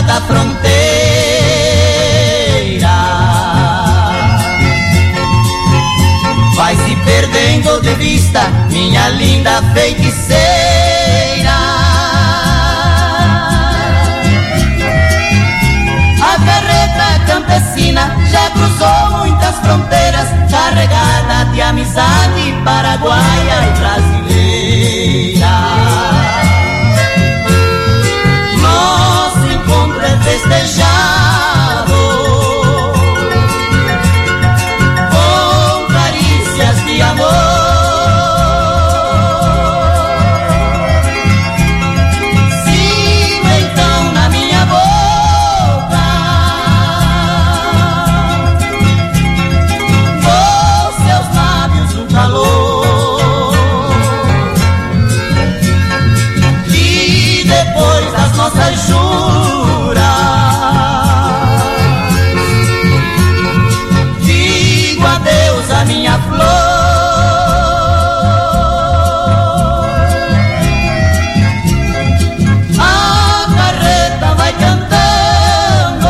da fronteira. Vai se perdendo de vista, minha linda feiticeira. A carreta campesina já cruzou muitas fronteiras, carregada de amizade paraguaia e brasileira. Nosso encontro é festejado com carícias de amor. Sigo então na minha boca dos seus lábios um calor. E depois das nossas juras, digo adeus à minha flor. A carreta vai cantando,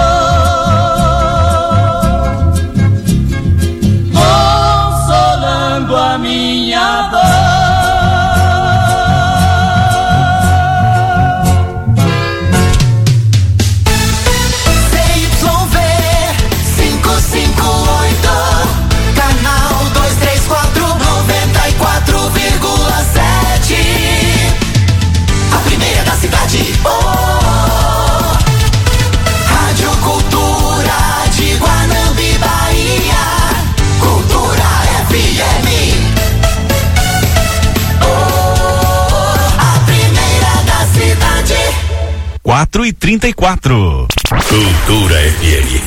consolando a minha dor. CYV 558, canal 234, 94,7. A primeira da cidade. Oh, Rádio Cultura de Guanambi, Bahia. Cultura FM. Oh, a primeira da cidade. 4h34. Cultura FM.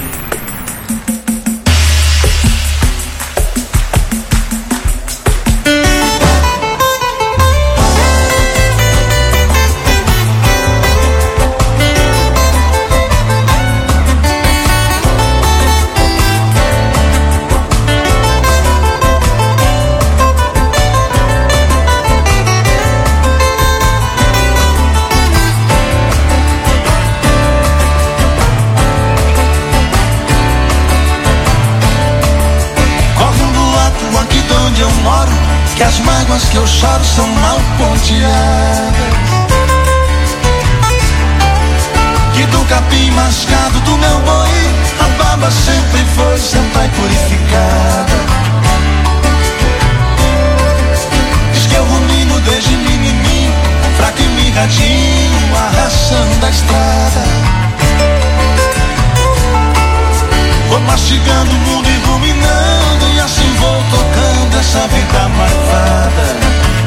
Corre um boato aqui de onde eu moro, que as mágoas que eu choro são mal ponteadas. Que do capim mascado do meu boi, a baba sempre foi santa e purificada. Diz que eu rumino desde menininho, fraco e miradinho, a ração da estrada. Vou mastigando o mundo e ruminando, e assim vou tocando essa vida marvada.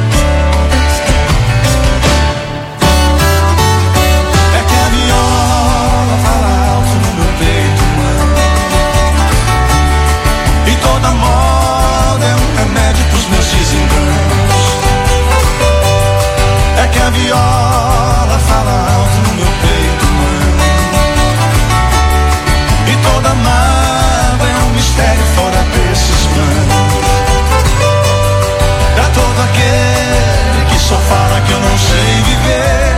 É que a viola fala alto no meu peito, mano, e toda moda é um remédio pros meus desenganos. É que a viola fala alto no meu peito, mano, e toda mágoa é um mistério fora desses manos. Pra todo aquele que só fala que eu não sei viver,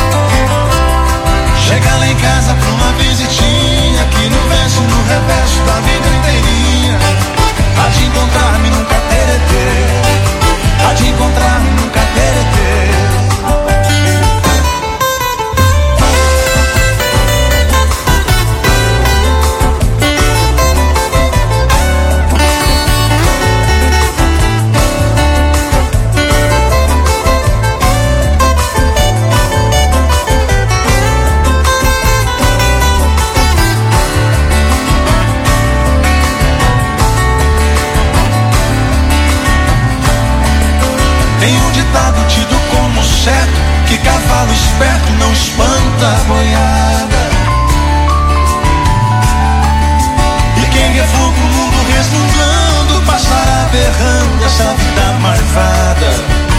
chega lá em casa pra uma visitinha, que no verso, no reverso da vida inteirinha, há de encontrar-me num cateretê, há de encontrar-me num cateretê. Tem um ditado tido como certo, que cavalo esperto não espanta a boiada. E quem refuga o mundo resmungando, passará berrando essa vida marvada.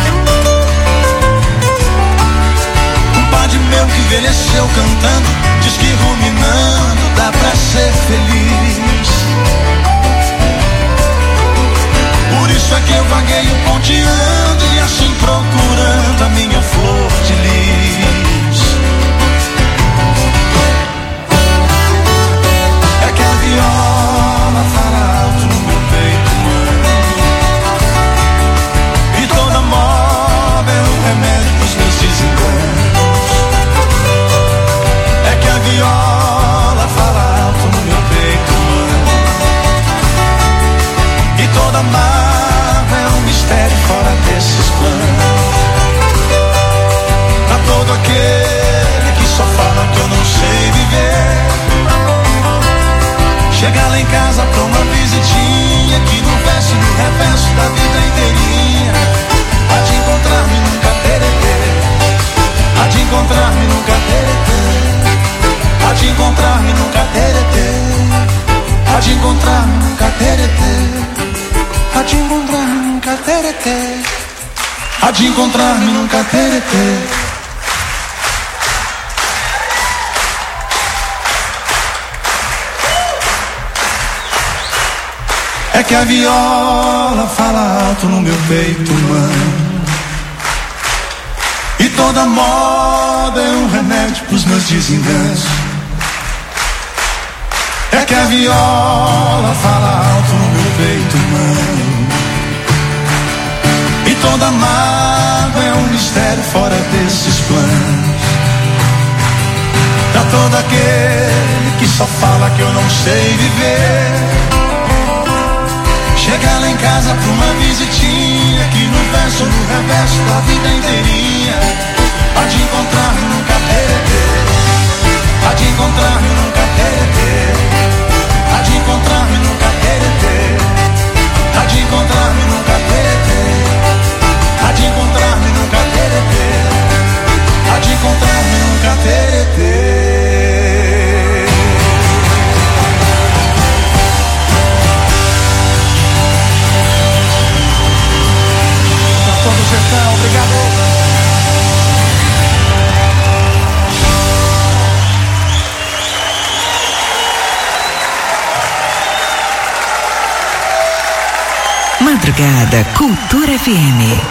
Um padre meu que envelheceu cantando, diz que ruminando dá pra ser feliz. Por isso é que eu vagueio ponteando, e assim procurando a minha flor de lis. lá em casa pra uma visitinha, que no verso e no reverso da vida inteirinha há de encontrar-me nunca teretê, há de encontrar-me nunca teretê, há de encontrar-me nunca teretê, há de encontrar-me nunca teretê, há de encontrar-me nunca teretê, há de encontrar-me nunca teretê. É que a viola fala alto no meu peito humano, e toda moda é um remédio pros meus desenganos. É que a viola fala alto no meu peito humano, e toda mágoa é um mistério fora desses planos. Pra todo aquele que só fala que eu não sei viver, chega lá em casa pra uma visitinha, que no verso ou no reverso da vida inteirinha há de encontrar-me nunca teretê, há de encontrar-me nunca teretê, há de encontrar-me nunca teretê, há de encontrar-me nunca teretê, há de encontrar-me nunca teretê, há de encontrar-me nunca teretê. Todo sertão, obrigado. Madrugada Cultura FM.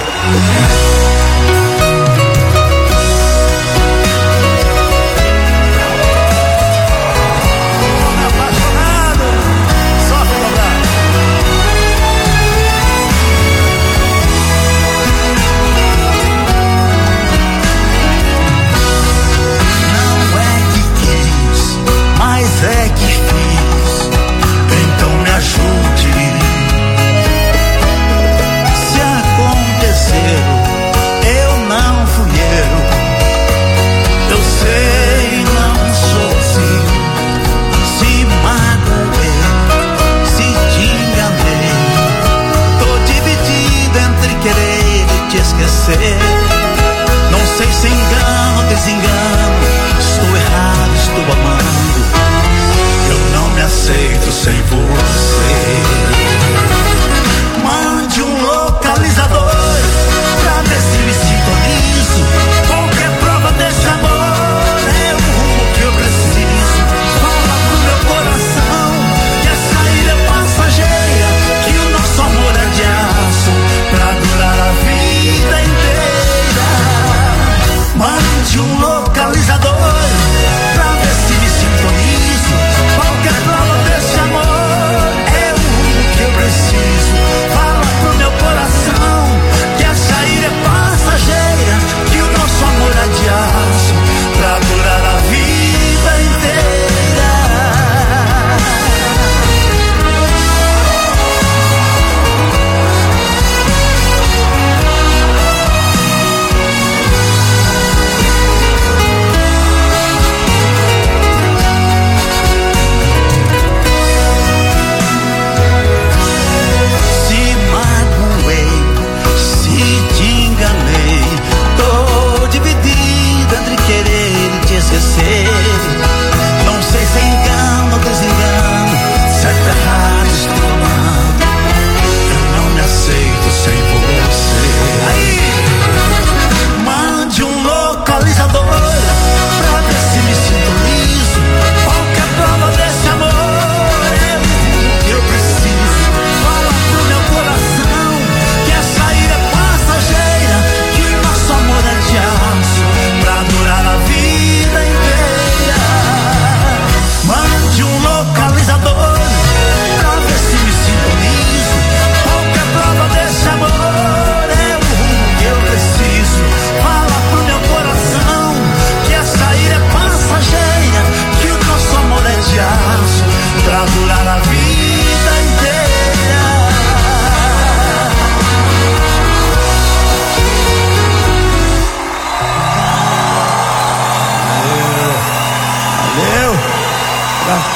É que fiz, então me ajude. Se aconteceu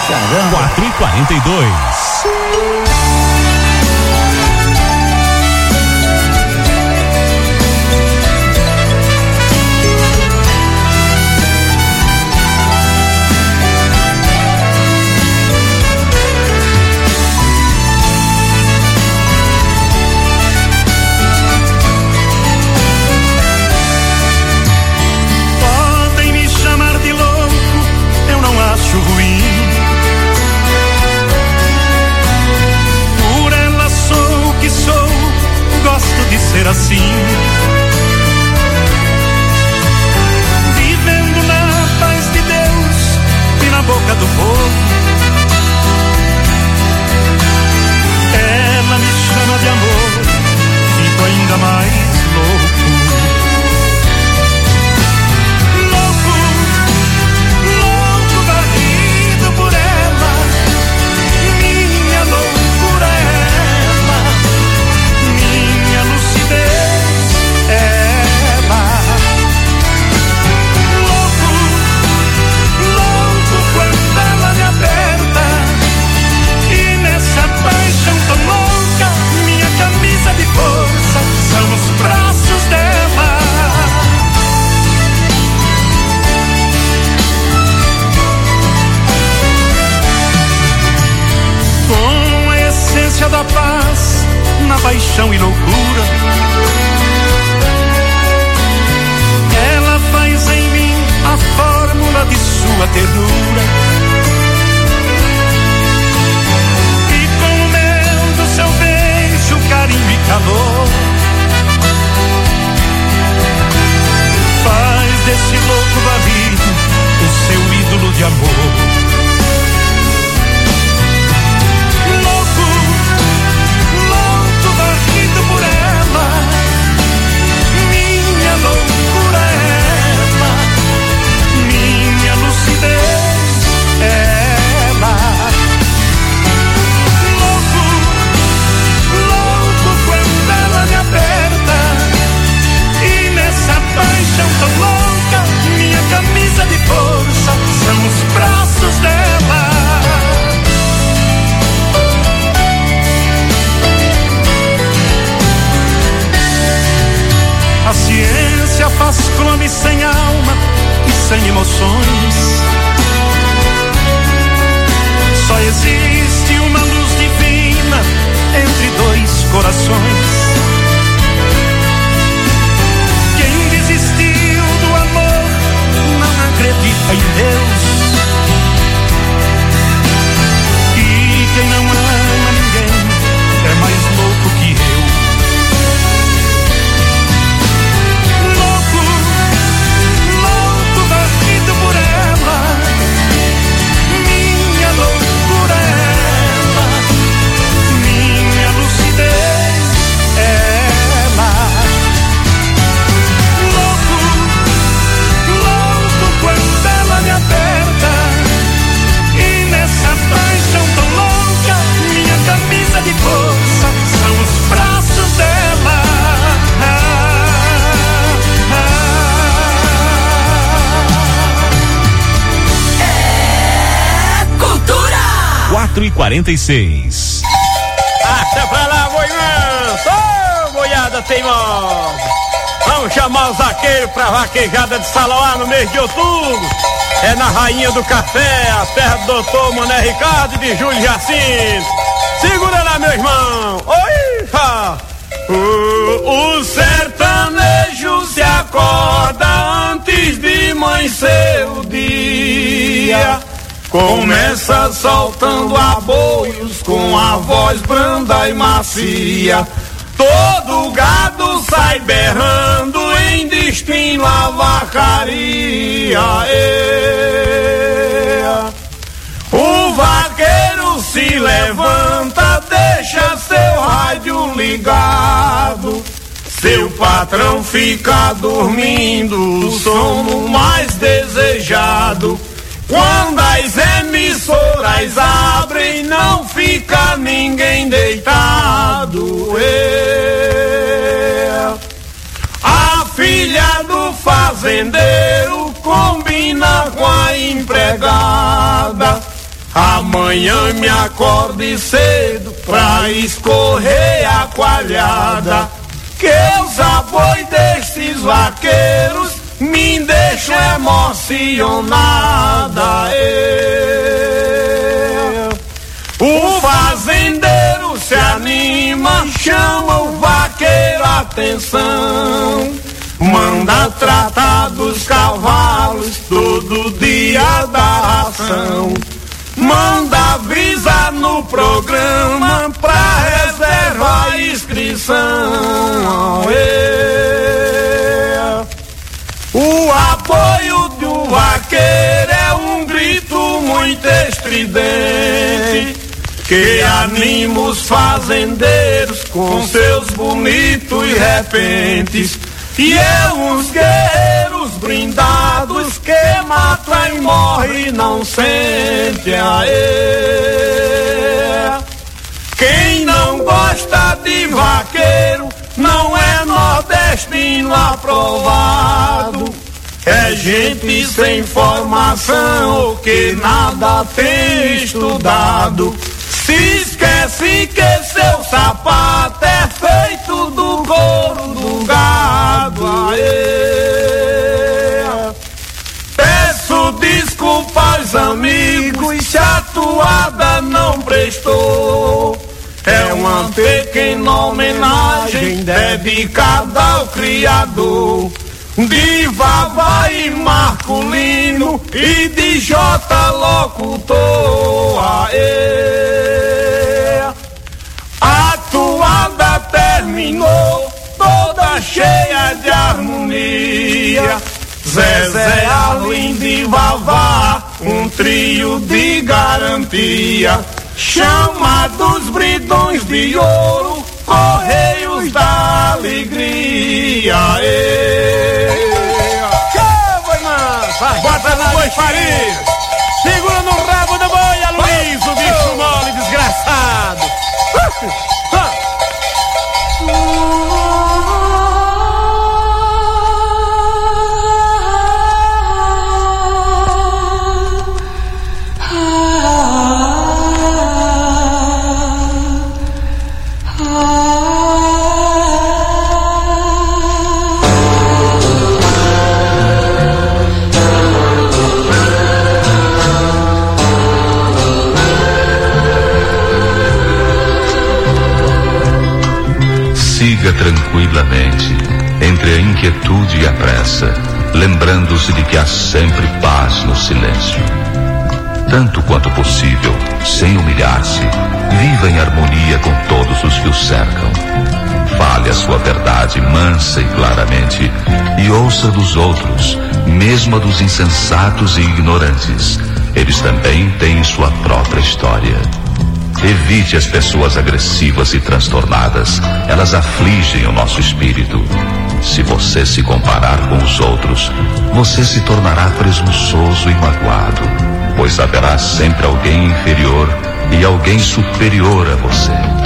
Caramba. 4h42. Assim, vivendo na paz de Deus e na boca do povo. Ela me chama de amor, fico ainda mais louco. Louco, louco, varrido por ela. Minha loucura é ela, minha lucidez é ela. Louco, louco quando ela me aperta. E nessa paixão tão louca, minha camisa de força são os braços dela. Com a essência da paz na paixão e loucura, ela faz em mim a fórmula de sua ternura. E com o mel do seu beijo, carinho e calor, faz desse louco barrido o seu ídolo de amor. Loucura é ela, minha lucidez é ela. Louco, louco quando ela me aperta. E nessa paixão tão louca, minha camisa de força são os braços dela. A ciência faz clone sem alma e sem emoções. Só existe uma luz divina entre dois corações. Quem desistiu do amor não acredita em Deus. E quem não ama ninguém é mais louco que eu. Loucura é ela, minha lucidez é ela. Louco, louco quando ela me aperta. E nessa paixão tão louca, minha camisa de força são os braços dela. É cultura. 4h46. Até pra lá, boiança! Ô, boiada teimosa! Vamos chamar os vaqueiros pra vaquejada de Salauá no mês de outubro. É na Rainha do Café, a terra do doutor Mané Ricardo e de Júlio Jacinto. Segura lá, meu irmão! Oi! Ha. O sertanejo se acorda antes de amanhecer o dia. Começa soltando aboios com a voz branda e macia. Todo gado sai berrando em destino à vacaria. O vaqueiro se levanta, deixa seu rádio ligado. Seu patrão fica dormindo, o sono mais desejado. Quando as emissoras abrem, não fica ninguém deitado. A filha do fazendeiro combina com a empregada. Amanhã me acorde cedo pra escorrer a coalhada, que os abois desses vaqueiros me deixam emocionada. O fazendeiro se anima, chama o vaqueiro a atenção, manda tratar dos cavalos todo dia da ração, manda avisar no programa pra reservar inscrição. O apoio do vaqueiro é um grito muito estridente, que anima os fazendeiros com seus bonitos repentes. E é uns guerreiros brindados que mata e morre e não sente. Quem não gosta de vaqueiro não é nordestino aprovado, é gente sem formação que nada tem estudado. Se esquece que seu sapato é feito do couro do gado. Peço desculpa aos amigos se a toada não prestou. É uma pequena homenagem dedicada ao Criador de Vavá e Marculino e de Jota locutor. A toada terminou toda cheia de harmonia. Zezé, Arlindo e Vavá, um trio de garantia, chamados bridões de ouro, correios da alegria. Bota no boi farinha, segura no rabo do boi, Aloysio, bicho mole desgraçado. Siga tranquilamente, entre a inquietude e a pressa, lembrando-se de que há sempre paz no silêncio. Tanto quanto possível, sem humilhar-se, viva em harmonia com todos os que o cercam. Fale a sua verdade mansa e claramente, e ouça dos outros, mesmo a dos insensatos e ignorantes. Eles também têm sua própria história. Evite as pessoas agressivas e transtornadas, elas afligem o nosso espírito. Se você se comparar com os outros, você se tornará presunçoso e magoado, pois haverá sempre alguém inferior e alguém superior a você.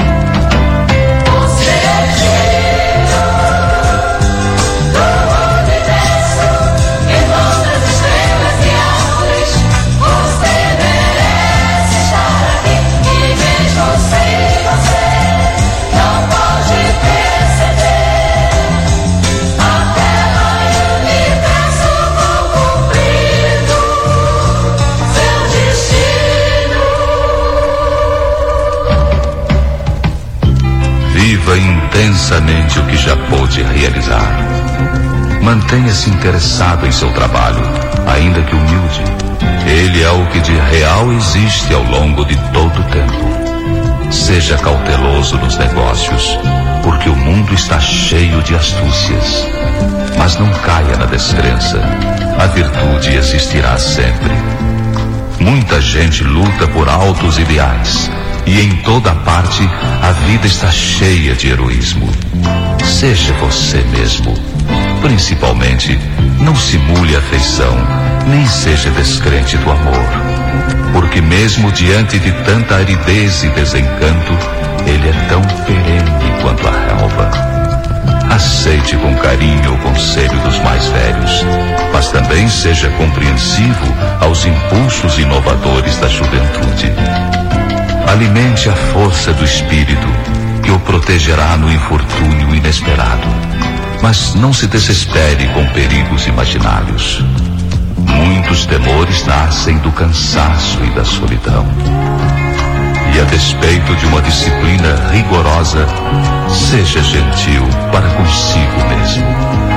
Viva intensamente o que já pôde realizar. Mantenha-se interessado em seu trabalho, ainda que humilde. Ele é o que de real existe ao longo de todo o tempo. Seja cauteloso nos negócios, porque o mundo está cheio de astúcias. Mas não caia na descrença. A virtude existirá sempre. Muita gente luta por altos ideais, e em toda parte a vida está cheia de heroísmo. Seja você mesmo. Principalmente, não simule afeição, nem seja descrente do amor. Porque mesmo diante de tanta aridez e desencanto, ele é tão perene quanto a relva. Aceite com carinho o conselho dos mais velhos, mas também seja compreensivo aos impulsos inovadores da juventude. Alimente a força do espírito, que o protegerá no infortúnio inesperado. Mas não se desespere com perigos imaginários. Muitos temores nascem do cansaço e da solidão. E a despeito de uma disciplina rigorosa, seja gentil para consigo mesmo.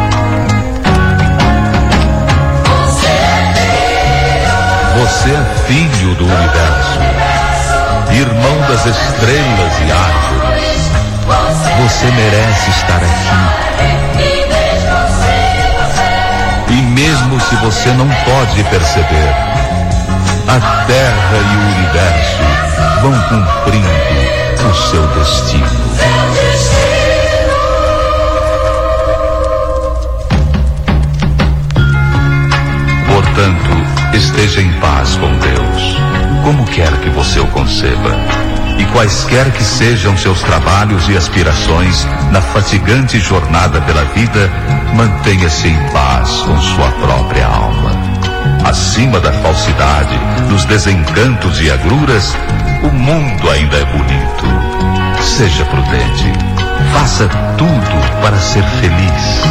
Você é filho do universo, irmão das estrelas e árvores. Você merece estar aqui. E mesmo se você não pode perceber, a Terra e o universo vão cumprindo o seu destino. Portanto, esteja em paz com Deus, como quer que você o conceba. E quaisquer que sejam seus trabalhos e aspirações na fatigante jornada pela vida, mantenha-se em paz com sua própria alma. Acima da falsidade, dos desencantos e agruras, o mundo ainda é bonito. Seja prudente, faça tudo para ser feliz.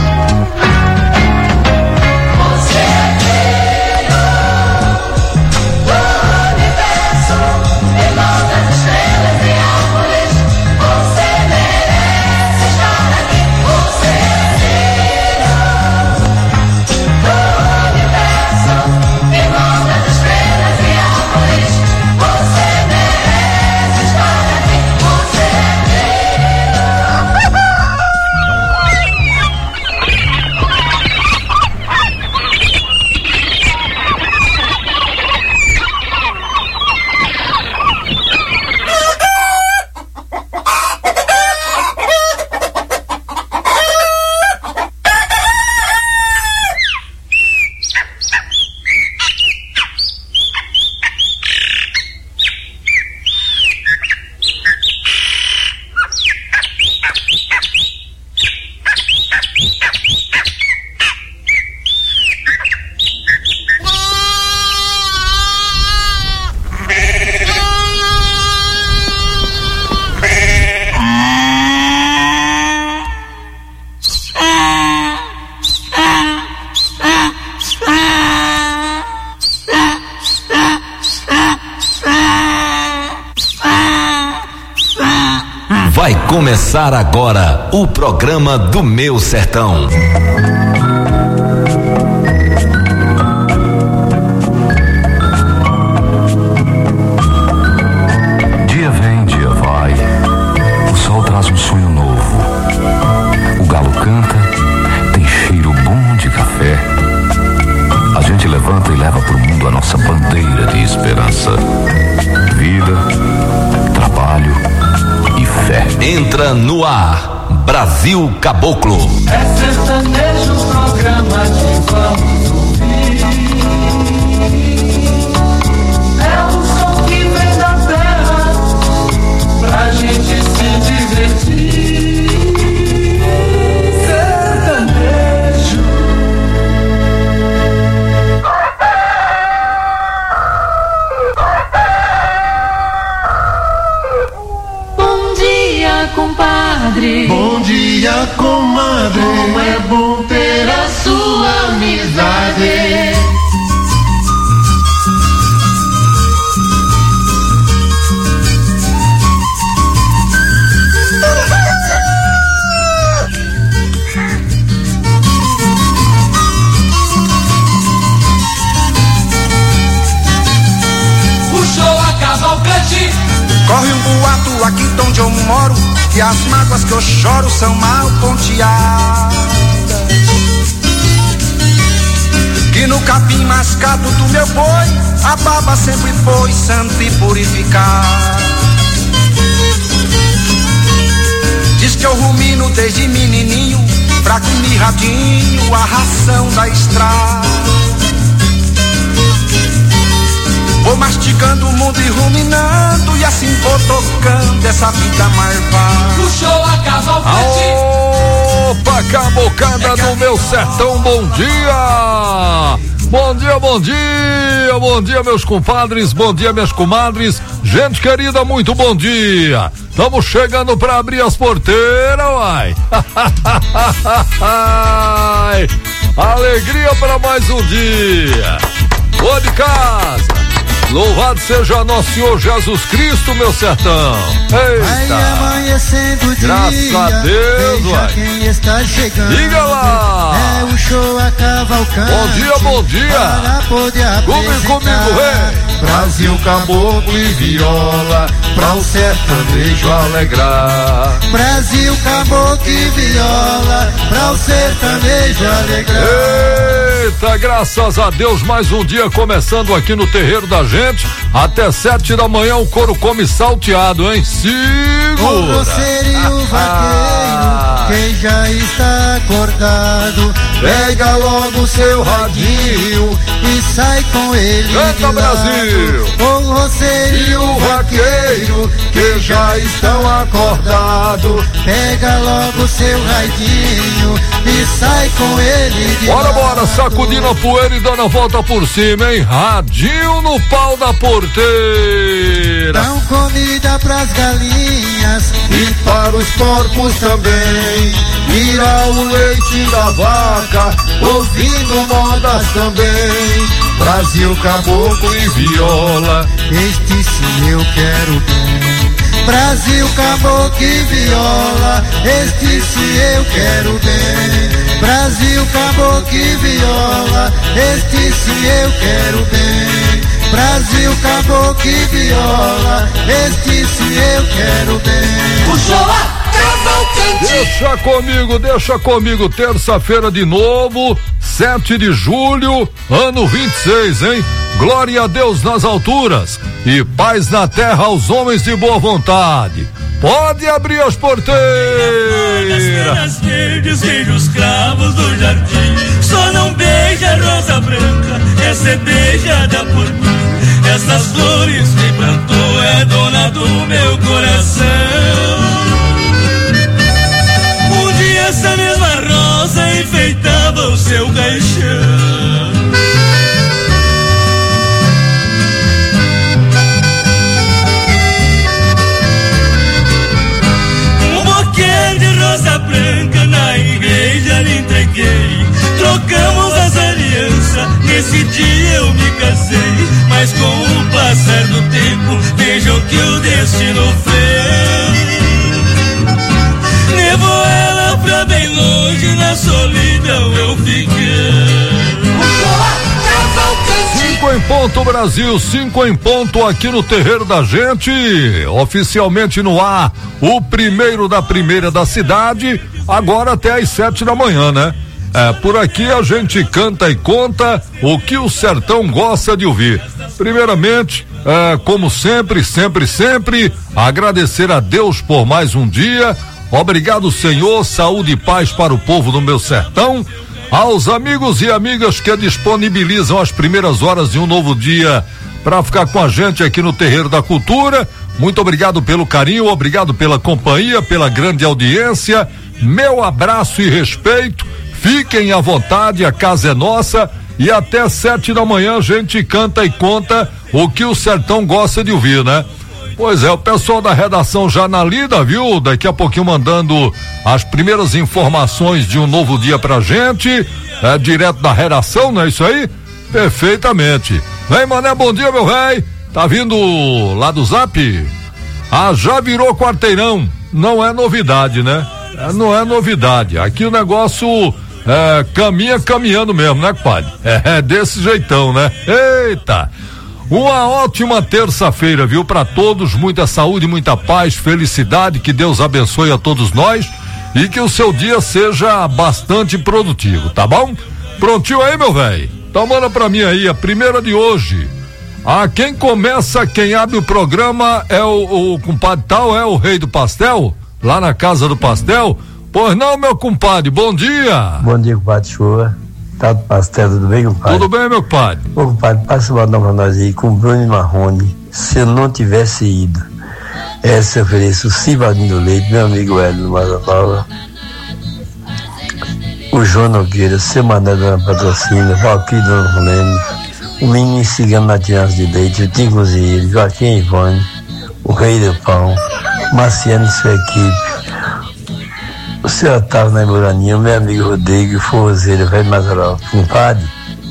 Vai começar agora o programa do Meu Sertão. Dia vem, dia vai, o sol traz um sonho novo. O galo canta, tem cheiro bom de café. A gente levanta e leva pro mundo a nossa bandeira de esperança. Vida, trabalho e fé. Entra no ar, Brasil Caboclo. É sertanejo o programa que vamos ouvir. É o som que vem da terra pra gente se divertir. Sertanejo. Bom dia, compadre. Bom dia, comadre. Como é bom ter a sua amizade. Puxou a cavalcante. Corre um boato aqui de onde eu moro, que as mágoas que eu choro são mal ponteadas. Que no capim mascado do meu boi, a baba sempre foi santa e purificada. Diz que eu rumino desde menininho, fraco e mirradinho, a ração da estrada. Vou mastigando o mundo e ruminando, e assim vou tocando essa vida marvada. Puxou a cavalcante. Opa, cabocada no meu sertão, bom dia! Bom dia, bom dia! Bom dia, meus compadres, bom dia, minhas comadres. Gente querida, muito bom dia! Estamos chegando para abrir as porteiras, uai! Alegria para mais um dia! Boa de casa! Louvado seja nosso Senhor Jesus Cristo, meu sertão. Eita. Vai amanhecendo o dia. Graças a Deus, veja quem está chegando. Diga lá. É o show a cavalcante. Bom dia, bom dia. Para poder apresentar. Comigo, rei. Brasil, caboclo e viola, pra o sertanejo alegrar. Brasil, caboclo e viola, pra o sertanejo alegrar. Eita, graças a Deus, mais um dia começando aqui no terreiro da gente. Até 7 da manhã o couro come salteado, hein? Segura! O roceiro e o vaqueiro, quem já está acordado, pega logo seu radinho e sai com ele. Canta, Brasil! O roceiro e o vaqueiro, que já estão acordados, pega logo seu radinho e sai com ele de bora, lado. bora, sacudindo a poeira e dando a volta por cima, hein? Radinho no pau da porteira. Dão comida pras galinhas e para os porcos também. Tira o leite da vaca, ouvindo modas também. Brasil, caboclo e viola, este sim eu quero bem. Brasil, caboclo e viola, este sim eu quero bem. Brasil, caboclo e viola, este sim eu quero bem. Brasil, caboclo e viola, este sim eu quero bem. O show a cavalcante. Deixa comigo, terça-feira de novo, 7 de julho, ano 26, hein? Glória a Deus nas alturas e paz na terra aos homens de boa vontade. Pode abrir as porteiras. Nas verdes, vejo os cravos do jardim. Só não beija a rosa branca, essa é beijada por mim. Essas flores que plantou é dona do meu coração. Um dia essa mesma rosa enfeitava o seu caixão. Rosa branca na igreja lhe entreguei. Trocamos as alianças, nesse dia eu me casei. Mas com o passar do tempo, vejam que o destino fez. Levou ela pra bem longe, na solidão eu fiquei. 5 em ponto, Brasil, 5 em ponto aqui no terreiro da gente, oficialmente no ar, o primeiro da primeira da cidade, agora até às 7 da manhã, né? Por aqui a gente canta e conta o que o sertão gosta de ouvir. Primeiramente, como sempre, agradecer a Deus por mais um dia. Obrigado, Senhor, saúde e paz para o povo do meu sertão. Aos amigos e amigas que disponibilizam as primeiras horas de um novo dia para ficar com a gente aqui no Terreiro da Cultura, muito obrigado pelo carinho, obrigado pela companhia, pela grande audiência, meu abraço e respeito, fiquem à vontade, a casa é nossa e até 7 da manhã a gente canta e conta o que o sertão gosta de ouvir, né? Pois é, o pessoal da redação já na lida, viu? Daqui a pouquinho mandando as primeiras informações de um novo dia pra gente, direto da redação, não é isso aí? Perfeitamente. Vem, Mané, bom dia, meu rei. Tá vindo lá do Zap? Já virou quarteirão. Não é novidade, né? Não é novidade. Aqui o negócio caminha caminhando mesmo, né, compadre? É desse jeitão, né? Eita! Uma ótima terça-feira, viu? Para todos, muita saúde, muita paz, felicidade, que Deus abençoe a todos nós e que o seu dia seja bastante produtivo, tá bom? Prontinho aí, meu velho? Então manda pra mim aí, a primeira de hoje. Quem começa, quem abre o programa é o compadre tal, é o rei do pastel, lá na casa do pastel. Pois não, meu compadre, bom dia. Bom dia, compadre Chua. Tá do pastel, tudo bem, compadre? Tudo bem, meu compadre? Ô, compadre, passa o botão pra nós aí com o Bruno Marrone. Se eu não tivesse ido, essa eu ofereço o Civadinho do Leite, meu amigo Hélio do Mazapava. o João Nogueira, seu Mané Dona Patrocínio, Valquírio Dona Rolene, o menino Cigano Matias de Leite, o Tim Cozinheiro, Joaquim Ivone, o Rei do Pão, Marciano e sua equipe, o seu Otávio na Imoraninha, o meu amigo Rodrigo, Forrozeiro, Velho Mazarola, compadre.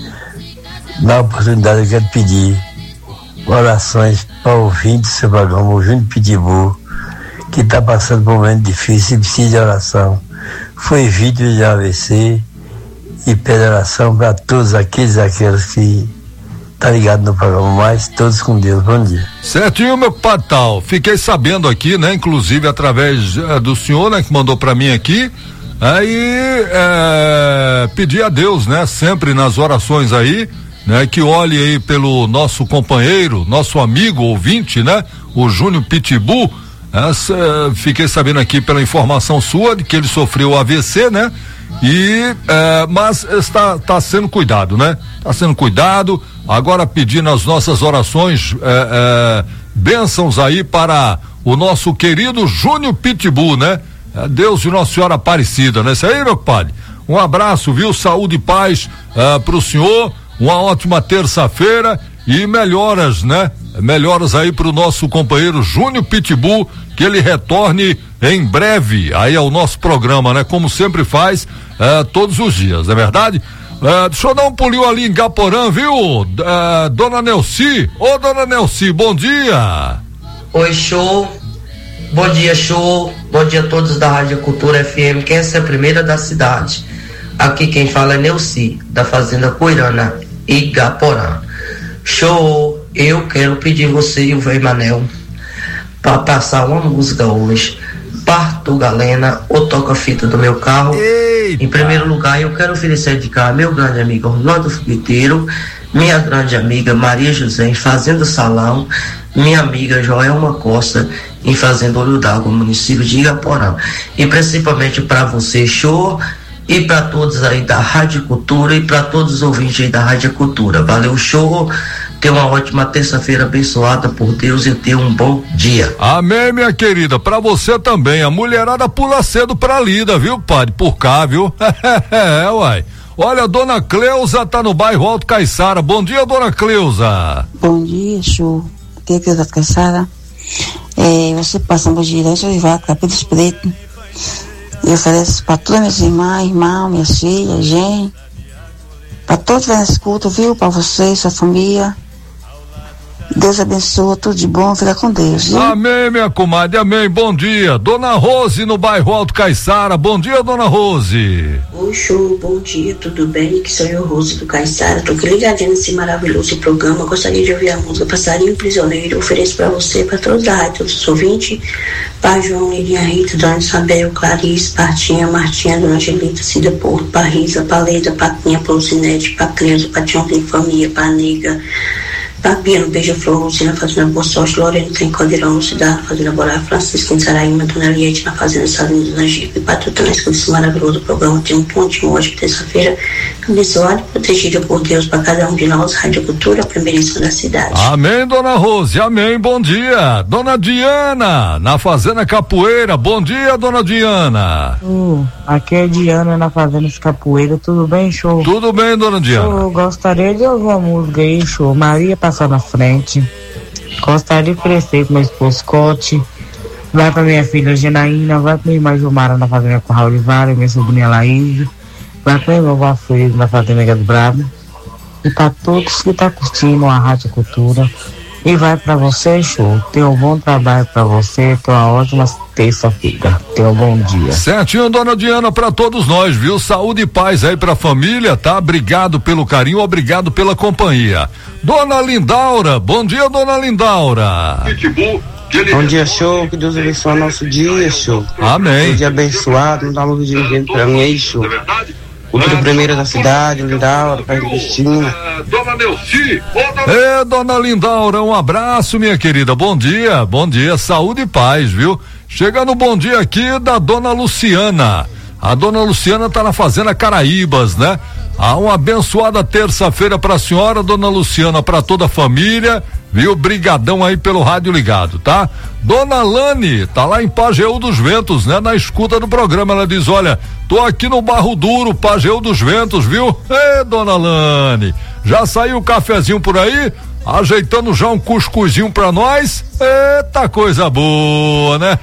Na oportunidade eu quero pedir orações para o ouvinte do seu programa, o Júnior Pitbull, que está passando por um momento difícil e precisa de oração. Foi vítima de AVC e pede oração para todos aqueles que tá ligado no programa, mas todos com Deus. Bom dia. Certinho, meu patal. Fiquei sabendo aqui, né, inclusive através do senhor, né, que mandou para mim aqui, aí pedir a Deus, né, sempre nas orações aí, né, que olhe aí pelo nosso companheiro, nosso amigo ouvinte, né, o Júnior Pitbull. Fiquei sabendo aqui pela informação sua de que ele sofreu AVC, né? Mas está sendo cuidado, né? Está sendo cuidado. Agora pedindo as nossas orações, bênçãos aí para o nosso querido Júnior Pitbull, né? Deus e Nossa Senhora Aparecida, né? Isso aí, meu padre. Um abraço, viu? Saúde e paz pro senhor. Uma ótima terça-feira e melhoras, né? Melhoras aí pro nosso companheiro Júnior Pitbull, que ele retorne em breve aí ao nosso programa, né? Como sempre faz, todos os dias, não é verdade? Deixa eu dar um pulinho ali em Gaporã, viu? Dona Nelci, ô dona Nelci, bom dia. Oi, show. Bom dia, show. Bom dia a todos da Rádio Cultura FM, que essa é a primeira da cidade. Aqui quem fala é Nelci, da Fazenda Coirana, Igaporã. Show, eu quero pedir você e o Véi Manel para passar uma música hoje. Parto Galena, ou toca-fita do meu carro. Eita. Em primeiro lugar, eu quero oferecer de cá meu grande amigo Orlando Fogueteiro, minha grande amiga Maria José em Fazenda Salão, minha amiga Joelma Costa em Fazenda Olho d'Água, município de Igaporã. E principalmente para você, show, e para todos aí da Rádio Cultura e para todos os ouvintes aí da Rádio Cultura. Valeu, show. Tenha uma ótima terça-feira abençoada por Deus e tenha um bom dia. Amém, minha querida. Pra você também. A mulherada pula cedo pra lida, viu, padre? Por cá, viu? Uai. Olha, a dona Cleusa tá no bairro Alto Caiçara. Bom dia, dona Cleusa. Bom dia, show. Aqui é Cleusa Caiçara. Você passa um bom dia, eu vai Capitos Preto. Eu ofereço pra todas minhas irmãs, irmãos, minhas filhas, gente. Pra todos que nesse culto, viu? Pra você e sua família. Deus abençoe, tudo de bom, fica com Deus, viu? Amém, minha comadre, amém. Bom dia. Dona Rose no bairro Alto Caiçara. Bom dia, dona Rose. Oi, show, bom dia, tudo bem? Que sou eu, Rose do Caiçara. Tô aqui ligadinha nesse maravilhoso programa. Gostaria de ouvir a música Passarinho Prisioneiro. Eu ofereço pra você, pra todos a rádio, todos os ouvintes. Pai João, Lilinha Rita, Dona Isabel, Clarice, Partinha, Martinha, Dona Angelita, Cida Porto, Parrisa, Paleda, Patinha, Ploucinete, Pacleusa, Patião Tem Família, Paniga, Papiano, Beija-Flor, Lucina, Fazenda Boa Sorte, Lorena, Tem Caldeirão, Cidade, Fazenda Borá, Francisco, em Saraíma, Dona Liete, na Fazenda Salinho, Dona Gipe, Patutana, escuta esse maravilhoso programa, tem um pontinho hoje, terça-feira, abençoado e protegido por Deus para cada um de nós, Rádio Cultura, a primeiríssima da cidade. Amém, dona Rose, amém, bom dia. Dona Diana, na Fazenda Capoeira, bom dia, dona Diana. Aqui é Diana, na Fazenda Capoeira, tudo bem, show? Tudo bem, dona Diana. Eu gostaria de ouvir uma música aí, show, Maria passar na frente. Gostaria de oferecer pro meu esposo Scott, vai pra minha filha Genaína, vai pra minha irmã Gilmara na Fazenda com Raul Vara, minha sobrinha Laís, vai pra minha avó Alfredo na Fazenda Gado Brabo, e pra todos que tá curtindo a Rádio Cultura. E vai pra você, show. Tenha um bom trabalho pra você, tenha uma ótima terça-feira. Tenha um bom dia. Certinho, dona Diana, pra todos nós, viu? Saúde e paz aí pra família, tá? Obrigado pelo carinho, obrigado pela companhia. Dona Lindaura, bom dia, dona Lindaura. Bom dia, show. Que Deus abençoe nosso dia, show. Amém. Um dia abençoado, não dá luz dirigente pra mim aí, show. Cultura primeira da cidade, Lindaura, Pai Cristina. Dona Nelci, dona Lindaura, um abraço, minha querida, bom dia, saúde e paz, viu? Chegando bom dia aqui da dona Luciana. A dona Luciana tá na Fazenda Caraíbas, né? Uma abençoada terça-feira pra senhora, dona Luciana, pra toda a família, viu? Brigadão aí pelo rádio ligado, tá? Dona Lani, tá lá em Pajeú dos Ventos, né? Na escuta do programa, ela diz, olha, tô aqui no Barro Duro, Pajeú dos Ventos, viu? Dona Lani, já saiu o cafezinho por aí? Ajeitando já um cuscuzinho pra nós? Eita coisa boa, né?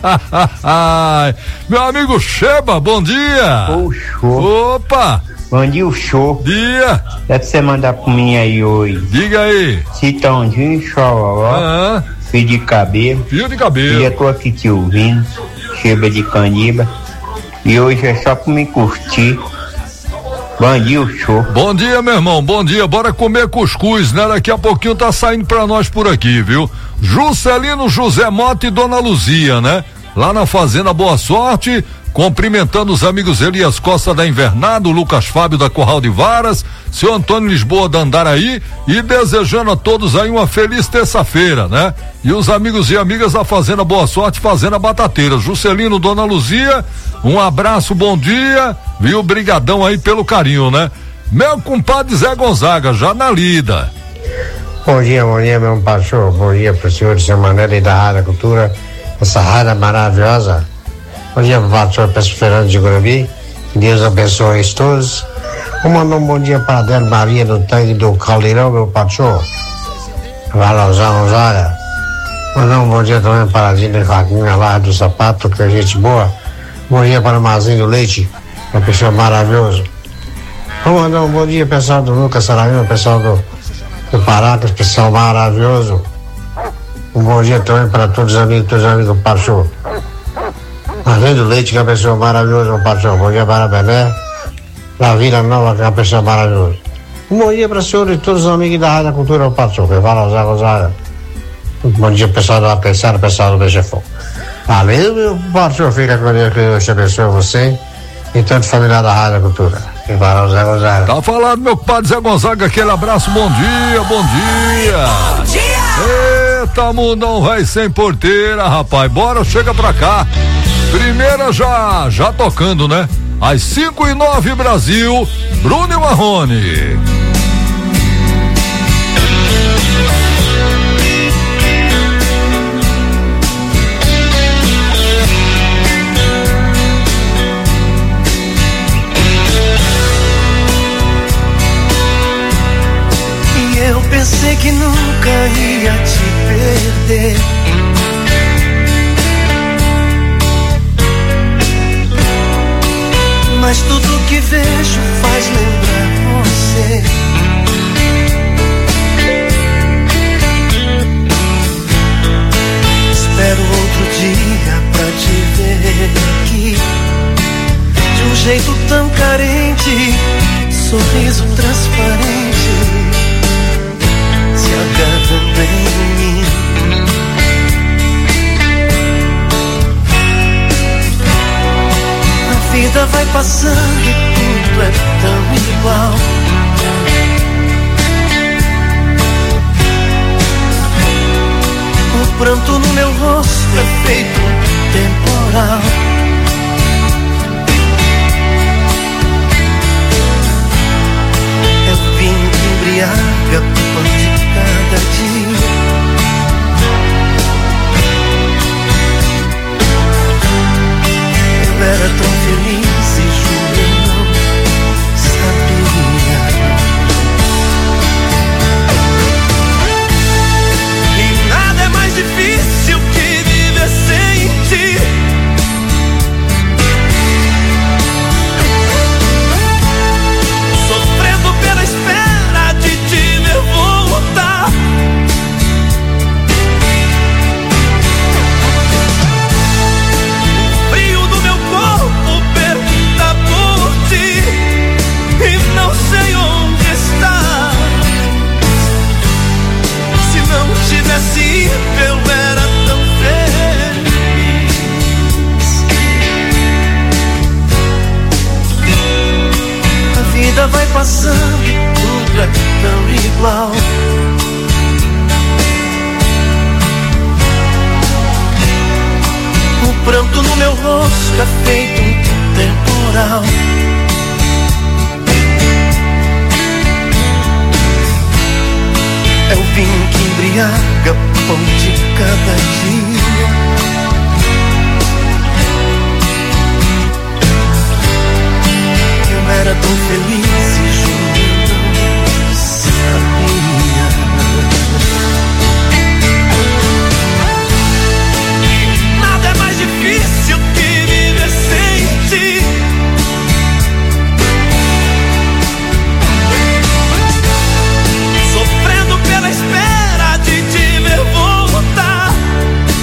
Meu amigo Sheba, bom dia! Opa! Bom dia, o show. Dia. Deve você mandar pra mim aí hoje. Diga aí. Citãozinho, Chororó. Fio de cabelo. Fio de cabelo. E eu tô aqui te ouvindo. Cheba de Caniba. E hoje é só pra me curtir. Bom dia, o show. Bom dia, meu irmão. Bom dia. Bora comer cuscuz, né? Daqui a pouquinho tá saindo pra nós por aqui, viu? Juscelino, José Mota e Dona Luzia, né? Lá na Fazenda Boa Sorte. Cumprimentando os amigos Elias Costa da Invernado, Lucas Fábio da Curral de Varas, seu Antônio Lisboa da Andaraí e desejando a todos aí uma feliz terça-feira, né? E os amigos e amigas da Fazenda Boa Sorte, Fazenda Batateira. Juscelino, Dona Luzia, um abraço, bom dia, viu? Brigadão aí pelo carinho, né? Meu compadre Zé Gonzaga, já na lida. Bom dia, meu pastor, bom dia pro senhor Seu Manelli da Rádio Cultura, essa rádio maravilhosa. Bom dia, pastor Pedro Fernando de Guarabi. Que Deus abençoe todos. Vou mandar um bom dia para a Adélia Maria do Tanque do Caldeirão, meu pastor. Valosão, Gonzaga. Mandar um bom dia também para a Dina Faquinha lá do Sapato, que é gente boa. Bom dia para o Mazinho do Leite, uma pessoa maravilhosa. Vou mandar um bom dia pessoal do Lucas Saravino, pessoal do Pará, que é pessoal maravilhoso. Um bom dia também para todos os amigos do pastor. Além do Leite, que é uma pessoa maravilhosa, meu pastor. Bom dia para a Bené, da Vila Nova, que é uma pessoa maravilhosa. Um bom dia para o senhor e todos os amigos da Rádio Cultura, meu pastor. Que fala Gonzaga. Bom dia, pessoal da Pensar, pessoal do BGFO. Valeu, meu pastor. Fica com Deus, que Deus te abençoe você e tanto família da Rádio Cultura. Que fala Gonzaga. Tá falando, meu compadre Zé Gonzaga, aquele abraço, bom dia, bom dia. Bom dia. Eita, mundão vai sem porteira, rapaz. Bora, chega pra cá. Primeira já tocando, né? Às 5:09 Brasil, Bruno e Marrone. E eu pensei que nunca ia te perder. Mas tudo que vejo faz lembrar você. Espero outro dia pra te ver aqui, de um jeito tão carente, sorriso transparente, se agarrando em mim. A vida vai passando e tudo é tão igual. O pranto no meu rosto é feito um temporal. É o vinho que embriaga o pão de cada dia. Eu era tão feliz e juro eu não sabia. E nada é mais difícil pão de cada dia. Eu era tão feliz e juro, não sabia. Nada é mais difícil que viver sem ti. Sofrendo pela espera de te ver voltar.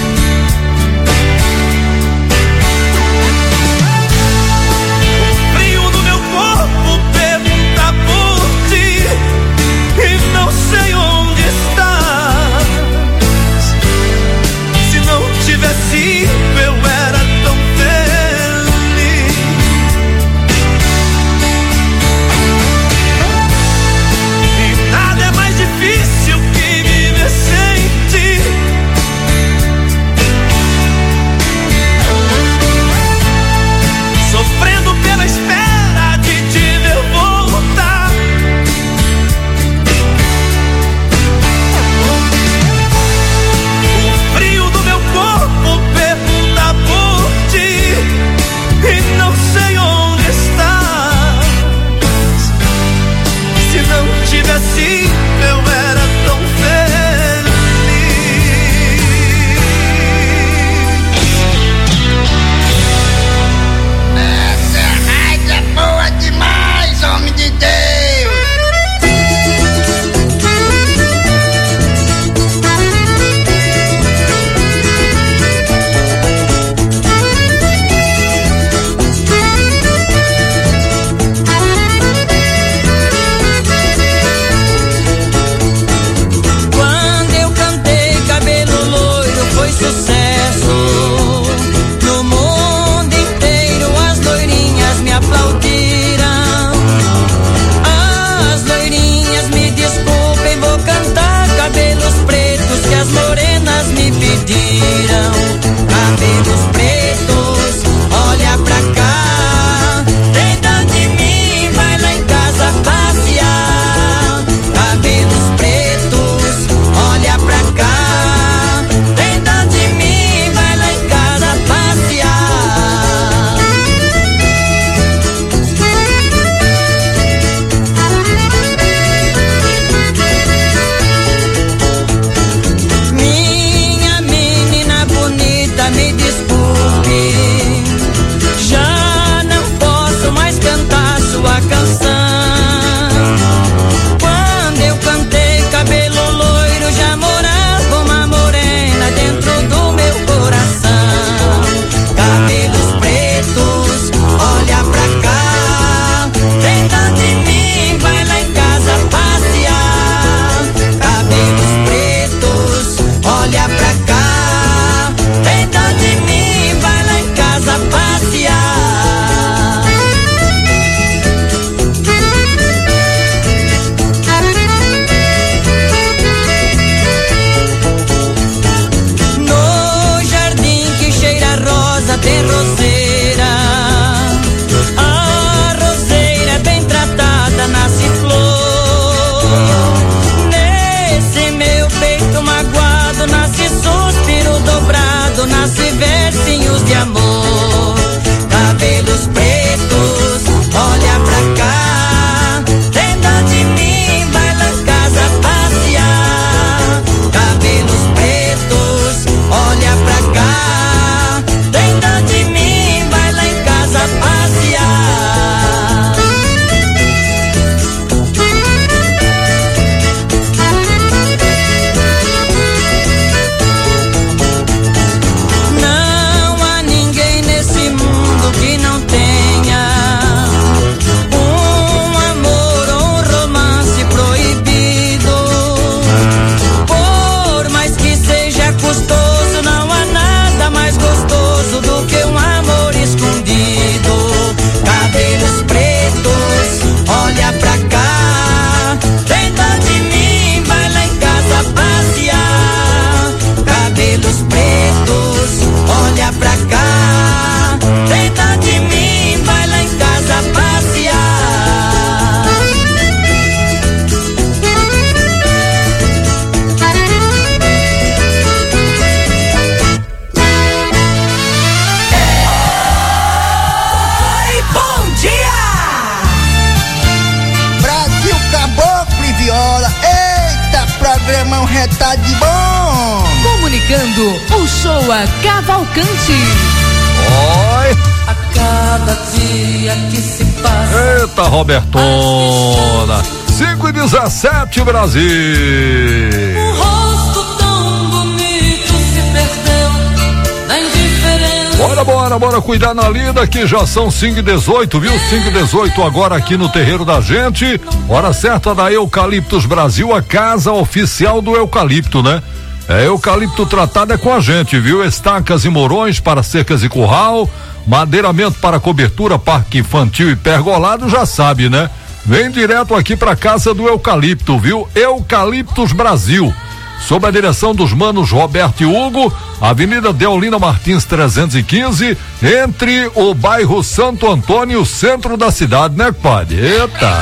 reta de bom. Comunicando o show a Cavalcante. Oi. A cada dia que se passa. Eita, Robertona. 5:17, Brasil. Um rosto tão bonito se perdeu na indiferença. Bora cuidar na lida que já são 5:18, viu? 5:18 agora aqui no terreiro da gente. Hora certa da Eucaliptus Brasil, a casa oficial do eucalipto, né? Eucalipto tratado é com a gente, viu? Estacas e morões para cercas e curral, madeiramento para cobertura, parque infantil e pergolado, já sabe, né? Vem direto aqui pra casa do eucalipto, viu? Eucaliptus Brasil. Sob a direção dos manos Roberto e Hugo, Avenida Deolina Martins 315, entre o bairro Santo Antônio e o centro da cidade, né, compadre? Eita!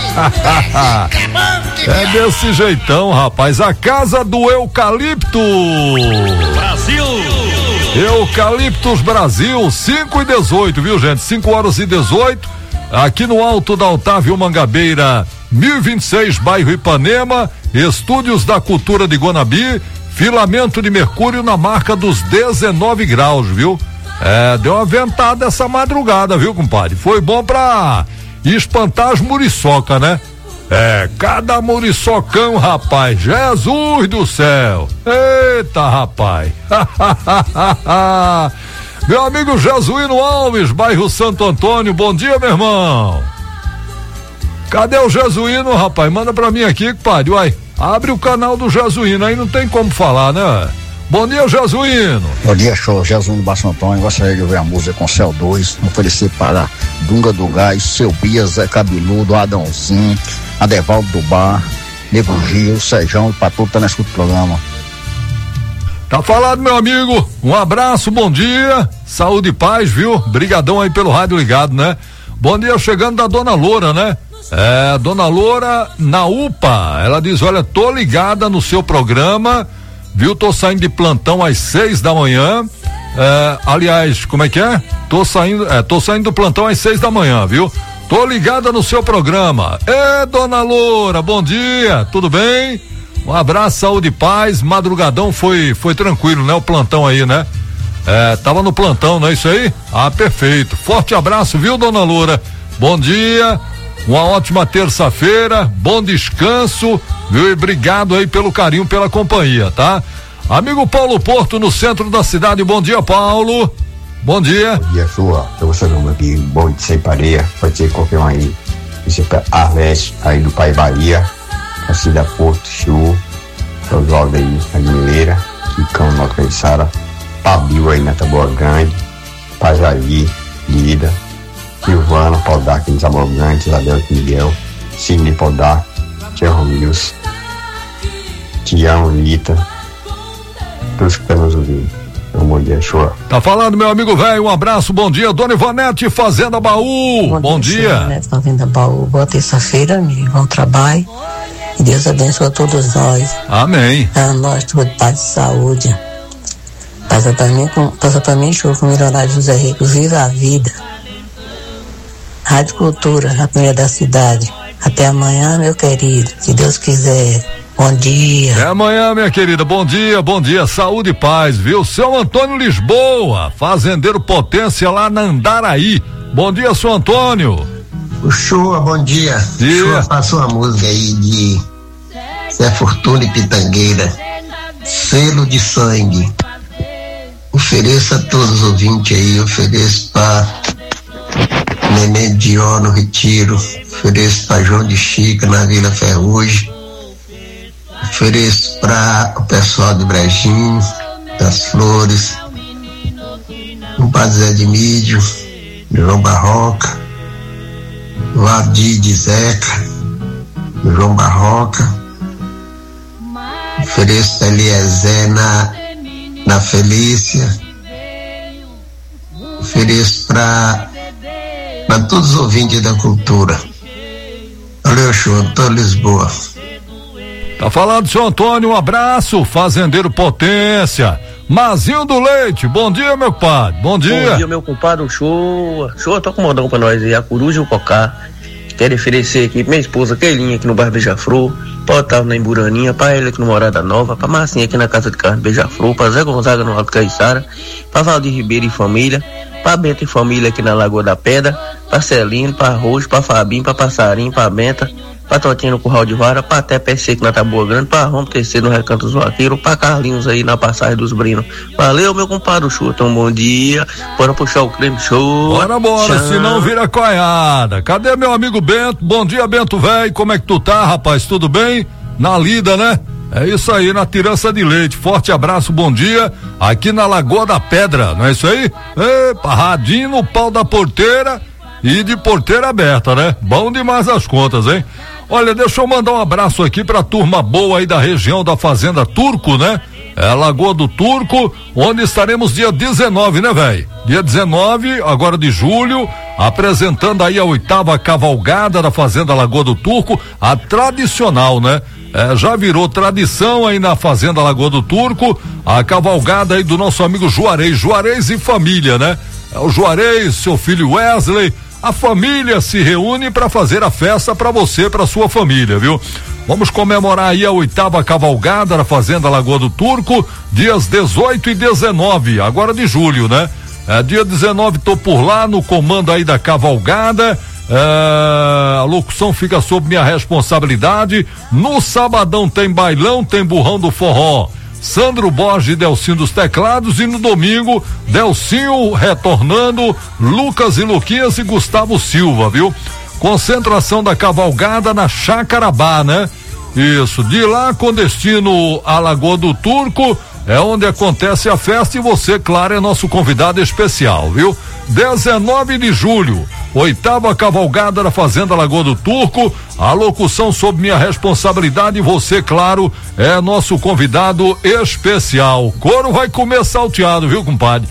É desse jeitão, rapaz. A casa do eucalipto Brasil. Eucaliptus Brasil, 5:18, viu, gente? 5:18, aqui no Alto da Otávio Mangabeira 1026, bairro Ipanema. Estúdios da Cultura de Guanabi, filamento de mercúrio na marca dos 19 graus, viu? Deu uma ventada essa madrugada, viu, compadre? Foi bom pra espantar as muriçoca, né? Cada muriçocão, rapaz, Jesus do céu. Eita, rapaz. Meu amigo Jesuíno Alves, bairro Santo Antônio, bom dia, meu irmão. Cadê o Jesuíno, rapaz? Manda pra mim aqui, compadre. Uai, abre o canal do Jesuíno, aí não tem como falar, né? Bom dia, Jesuíno. Bom dia, show. Jesuíno Baixo Antônio. Gostaria de ouvir a música com Céu 2. Oferecer para Dunga do Gás, Seu Bia, Zé Cabeludo, Adãozinho, Adevaldo do Bar, Nego Gil, Sejão e pra tudo tá na escuta do programa. Tá falado, meu amigo. Um abraço, bom dia. Saúde e paz, viu? Brigadão aí pelo rádio ligado, né? Bom dia, chegando da Dona Loura, né? Dona Loura na UPA, ela diz, olha, tô ligada no seu programa, viu? Tô saindo de plantão às 6 da manhã, aliás, como é que é? Tô saindo do plantão às 6 da manhã, viu? Tô ligada no seu programa. Dona Loura, bom dia, tudo bem? Um abraço, saúde e paz, madrugadão foi tranquilo, né? O plantão aí, né? Tava no plantão, não é isso aí? Ah, perfeito, forte abraço, viu, Dona Loura? Bom dia. Uma ótima terça-feira, bom descanso, viu? E obrigado aí pelo carinho, pela companhia, tá? Amigo Paulo Porto, no centro da cidade, bom dia, Paulo. Bom dia. Bom dia, sua. Eu sou o aqui, bom de sem pareia, pode ser qualquer um aí. Isso é pra Arlete, aí do Pai Bahia, Cacilha Porto, Chu, Oswaldo aí, a Mineira, Quicão, Nota Caixara, Pabil aí na Taboa Grande, Pajaí, Lida, Silvana, Paudac, Desamorgante, Isabel Miguel, Sidney Paudac, Tia Romilson, Tião, Lita, todos que estão nos ouvindo. Bom dia, show. Tá falando, meu amigo velho, um abraço, bom dia, Dona Ivonete, Fazenda Baú, bom dia. Ivonete, Fazenda Baú, boa terça-feira, amigo, bom trabalho, e Deus abençoe a todos nós. Amém. A nós, tudo, paz e saúde. Passa pra mim, show, com o milionário José Rico, viva a vida. Rádio Cultura, a primeira da cidade. Até amanhã, meu querido, se Deus quiser. Bom dia. Até amanhã, minha querida. Bom dia. Saúde e paz, viu? Seu Antônio Lisboa, fazendeiro Potência lá na Andaraí. Bom dia, seu Antônio. O Show, bom dia. Show, passou uma música aí de Zé Fortuna e Pitangueira. Selo de sangue. Ofereço a todos os ouvintes aí, ofereço para Nenê Dió no Retiro, ofereço para João de Chica na Vila Ferrugem, ofereço para o pessoal de Brejinho, das Flores, o Padre Zé de Mídio, João Barroca, o Adi de Zeca, o João Barroca, ofereço a Eliezer na Felícia, ofereço para todos os ouvintes da cultura. Valeu, show, Antônio Lisboa. Tá falando, seu Antônio, um abraço, fazendeiro Potência. Mazinho do Leite, bom dia, meu compadre, bom dia. Bom dia, meu compadre, show, tô com modão pra nós aí, a coruja e o cocá. Quero oferecer aqui pra minha esposa Keilinha aqui no bairro Beija-Flor, pra Otávio na Emburaninha, pra ele aqui no Morada Nova, pra Marcinha aqui na Casa de Carne Beija-Flor, pra Zé Gonzaga no Alto Caiçara, pra Valdir Ribeiro e família, pra Bento e família aqui na Lagoa da Pedra, pra Celino, pra Roxo, pra Fabinho, pra Passarinho, pra Benta, pra Totinha no Curral de Vara, pra Até Pé Seco na Taboa Grande, pra Rompo Terceiro no Recanto dos Vaqueiros, pra Carlinhos aí na Passagem dos Brinos. Valeu, meu compadre Chuta, um bom dia, bora puxar o creme show. Bora, senão vira coiada. Cadê meu amigo Bento? Bom dia, Bento velho, como é que tu tá, rapaz? Tudo bem? Na lida, né? É isso aí, na tirança de leite. Forte abraço, bom dia, aqui na Lagoa da Pedra, não é isso aí? Epa, radinho no pau da porteira e de porteira aberta, né? Bom demais as contas, hein? Olha, deixa eu mandar um abraço aqui pra turma boa aí da região da Fazenda Turco, né? É Lagoa do Turco, onde estaremos dia 19, né, velho? Dia 19, agora de julho, apresentando aí a 8ª cavalgada da Fazenda Lagoa do Turco, a tradicional, né? Já virou tradição aí na Fazenda Lagoa do Turco, a cavalgada aí do nosso amigo Juarez e família, né? É o Juarez, seu filho Wesley, a família se reúne para fazer a festa para você, para sua família, viu? Vamos comemorar aí a 8ª cavalgada da Fazenda Lagoa do Turco, dias 18 e 19, agora de julho, né? Dia 19 tô por lá no comando aí da cavalgada. A locução fica sob minha responsabilidade. No sabadão tem bailão, tem burrão do forró, Sandro Borges e Delcinho dos teclados, e no domingo Delcinho retornando, Lucas e Luquinhas e Gustavo Silva, viu? Concentração da cavalgada na Chácarabá, né? Isso, de lá com destino à Lagoa do Turco, é onde acontece a festa, e você, claro, é nosso convidado especial, viu? 19 de julho, 8ª cavalgada da Fazenda Lagoa do Turco, a locução sob minha responsabilidade, e você, claro, é nosso convidado especial. O couro vai comer salteado, viu, compadre?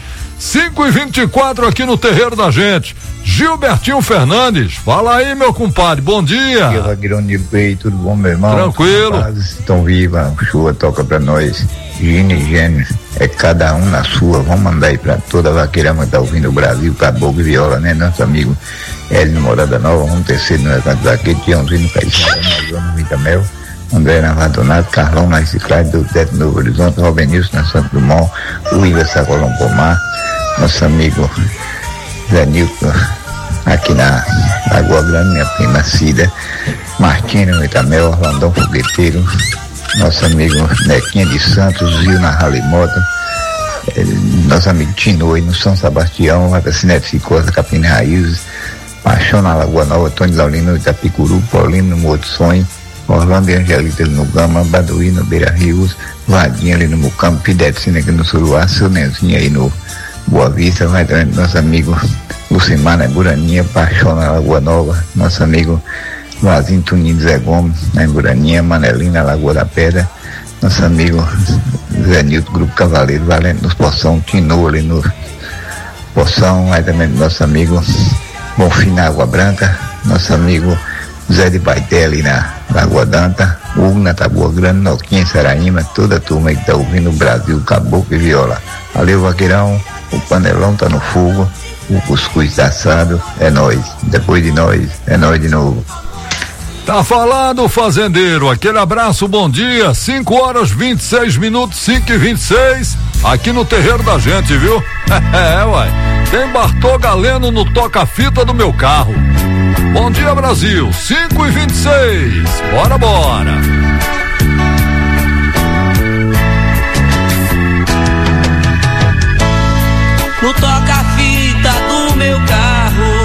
5h24 aqui no terreiro da gente. Gilbertinho Fernandes, fala aí, meu compadre, bom dia. Bom dia, Vaqueirão de Peito, tudo bom, meu irmão? Tranquilo. Estão vivas, chuva toca pra nós. Gine e Gênio, é cada um na sua. Vamos mandar aí pra toda a vaqueirama que tá ouvindo o Brasil, Caboclo e Viola, né? Nosso amigo Hélio Morada Nova, vamos terceiro no Recanto daquele, Tiãozinho no Caixara, no Vitamel, André na Radonato, Carlão na Reciclagem, do Teto Novo Horizonte, Robenilson na Santo Dumont, o Iva Sacolão Pomar, nosso amigo Zé Nilton, aqui na Lagoa Grande, minha prima Cida, Martina no Itamel, Orlandão Fogueteiro, nosso amigo Nequinha de Santos, Zio na Ralimoto, nosso amigo Tinoi no São Sebastião, a Cinete Ficosa, Capim Raízes, Paixão na Lagoa Nova, Tony Laurino no Itapicuru, Paulino no Morro do Sonho, Orlando e Angelita no Gama, Baduí no Beira Rios, Vadinha ali no Mucambo, Pidecina aqui no Suruá, seu Nenzinho aí no Boa Vista, vai durante nosso amigo Lucimar na Buraninha, Paixão na Lagoa Nova, nosso amigo Vazinho Tuninho Zé Gomes na Buraninha, Manelinho na Lagoa da Pedra, nosso amigo Zé Nilton, Grupo Cavaleiro, Valente nos Poção, Tino ali no Poção, aí também nosso amigo Bonfim na Água Branca, nosso amigo Zé de Baité ali na Lagoa Danta, Hugo na Taboa Grande, Noquinha em Saraíma, toda a turma que tá ouvindo o Brasil, Caboclo e Viola. Valeu, vaqueirão, o panelão tá no fogo, o cuscuz tá assado, é nóis. Depois de nós, é nóis de novo. Tá falando, fazendeiro, aquele abraço, bom dia, 5h26, 5h26, aqui no terreiro da gente, viu? Uai, tem Bartô Galeno no toca-fita do meu carro. Bom dia, Brasil, 5h26, bora. No toca-fita do meu carro,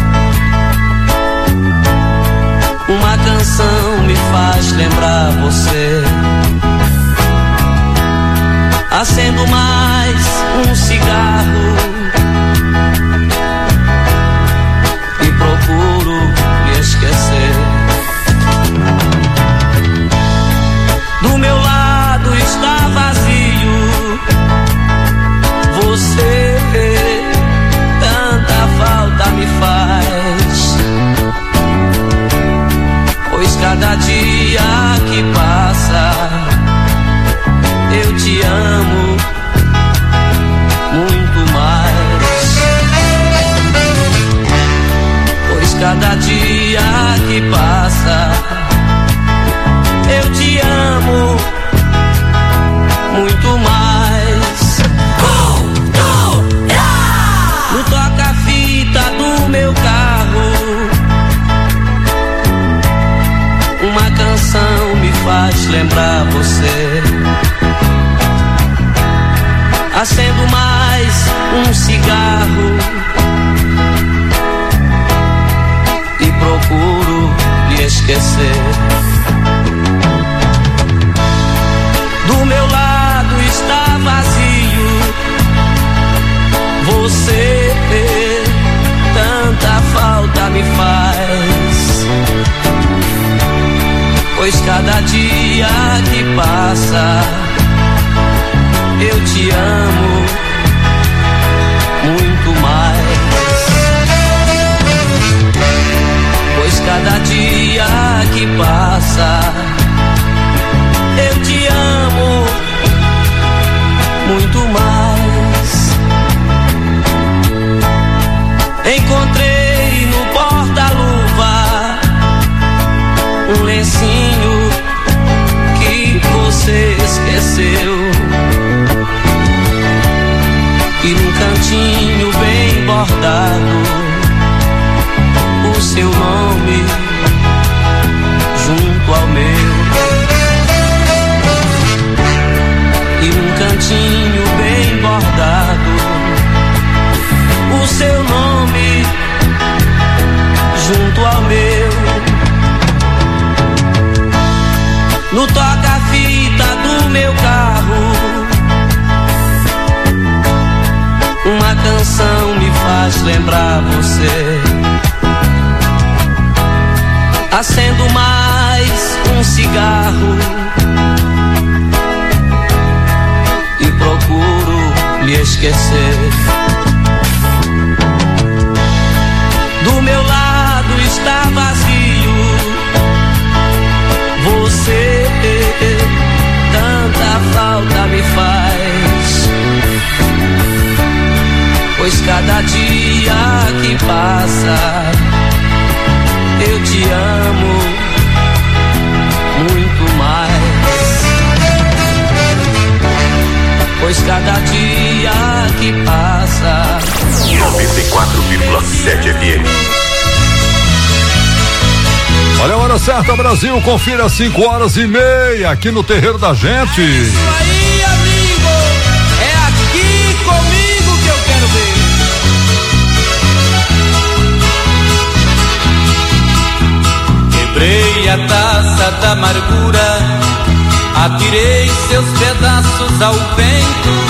uma canção me faz lembrar você. Acendo mais um cigarro e procuro me esquecer. Do meu lado está vazio, você tanta falta me faz, pois cada dia que passa eu te amo muito mais, pois cada dia que passa. Eu te amo muito mais. No toca-fita do meu carro, uma canção me faz lembrar você. Acendo mais um cigarro e procuro lhe esquecer. Do meu lado está vazio, você tanta falta me faz, pois cada dia que passa eu te amo muito mais, pois cada dia que passa eu te amo muito mais. Encontrei no porta-luva um lencinho que você esqueceu, e num cantinho bem bordado o seu nome junto ao meu. E num cantinho bem bordado o seu nome junto ao meu. No toca-fita do meu carro, uma canção me faz lembrar você. Acendo mais um cigarro e procuro lhe esquecer. Do meu lado está vazio, você tanta falta me faz, pois cada dia que passa eu te amo muito mais, pois cada dia que passa. 94,7 FM. Olha a hora certa, Brasil, confira 5h30 aqui no terreiro da gente. É isso aí, amigo, é aqui comigo que eu quero ver. Quebrei a taça da amargura, atirei seus pedaços ao vento,